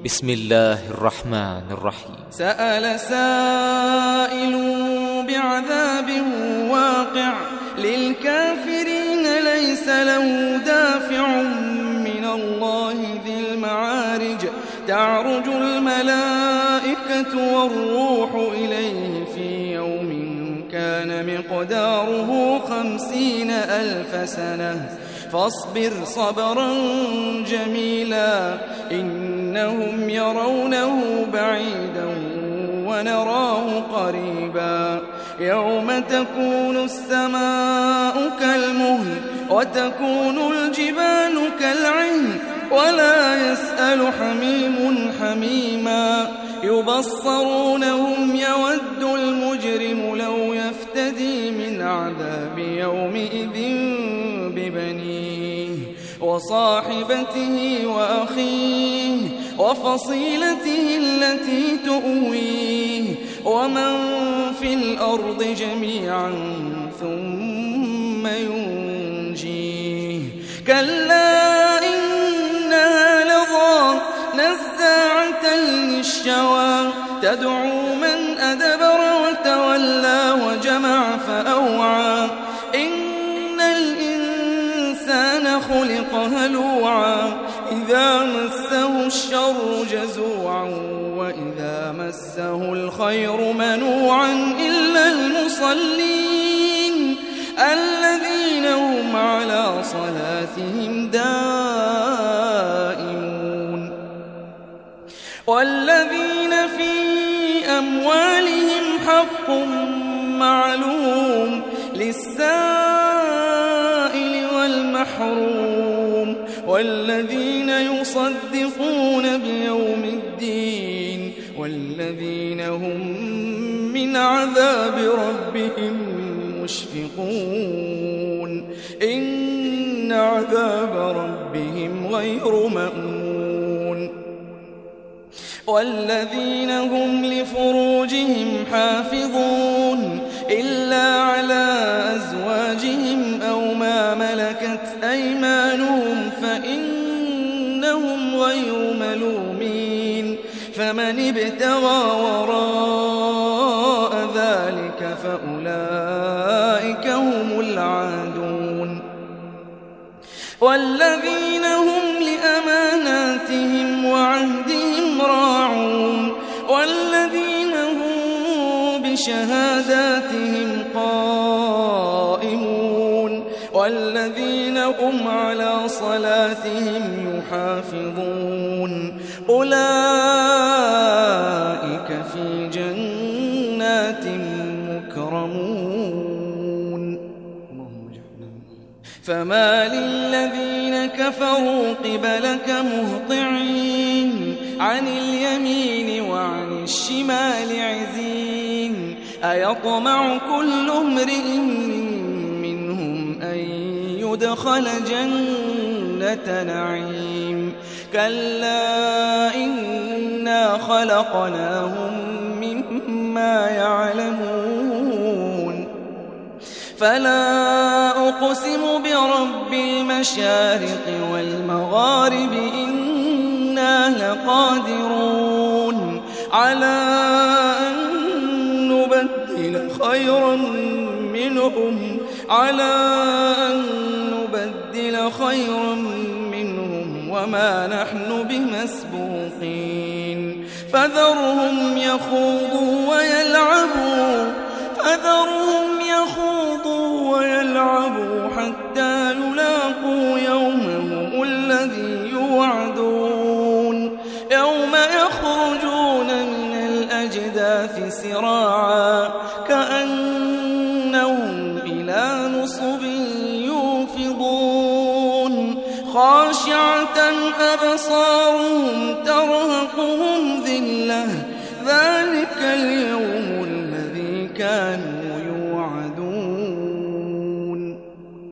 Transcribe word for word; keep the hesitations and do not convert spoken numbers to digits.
بسم الله الرحمن الرحيم. سأل سائل بعذاب واقع للكافرين ليس له دافع من الله ذي المعارج تعرج الملائكة والروح إليه في يوم كان مقداره خمسين ألف سنة فاصبر صبرا جميلا إنهم يرونه بعيدا ونراه قريبا يوم تكون السماء كالمهل وتكون الجبال كالعهن ولا يسأل حميم حميما يبصرونهم يود المجرم لو يفتدي من عذاب يومئذ ببنيه وصاحبته وأخيه وفصيلته التي تؤويه ومن في الأرض جميعا ثم ينجيه كلا إنها لظى نزاعة للشوى تدعو من أدبر وتولى وجمع فأوعى إن الإنسان خلق هلوعا إذا مسه الشر جزوعا وإذا مسه الخير منوعا إلا المصلين الذين هم على صلاتهم دائمون والذين في أموالهم حق معلوم للسائل والمحروم والذين يصدقون بيوم الدين والذين هم من عذاب ربهم مشفقون إن عذاب ربهم غير مأمون والذين هم لفروجهم حافظون إلا على أزواجهم أو ما ملكت أيمانهم فإنهم غير ملومين فمن ابتغى وراء ذلك فأولئك هم العادون والذين هم لأماناتهم وعهدهم راعون والذين هم بشهاداتهم قائمون والذين هم على صلاتهم يحافظون أولئك في جنات مكرمون فما للذين كفروا قبلك مهطعين عن اليمين وعن الشمال عزين أيطمع كل امرئ منهم أن يدخل جنة نعيم كلا إنا خلقناهم مما يعلمون فلا أقسم برب المشارق والمغارب إنا لقادرون على أن نبدل خيرا منهم على أن نبدل خيرا منهم وما نحن بمسبوقين فذرهم يخوضوا ويلعبوا فذرهم يخوضوا ويلعبوا حتى يلاقوا يومهم الذي يوعدون يوم يخرجون من الأجداث سراعا كأنهم إلى نصب يوفضون خاشعة أبصارهم ترهقهم ذلة ذلك اليوم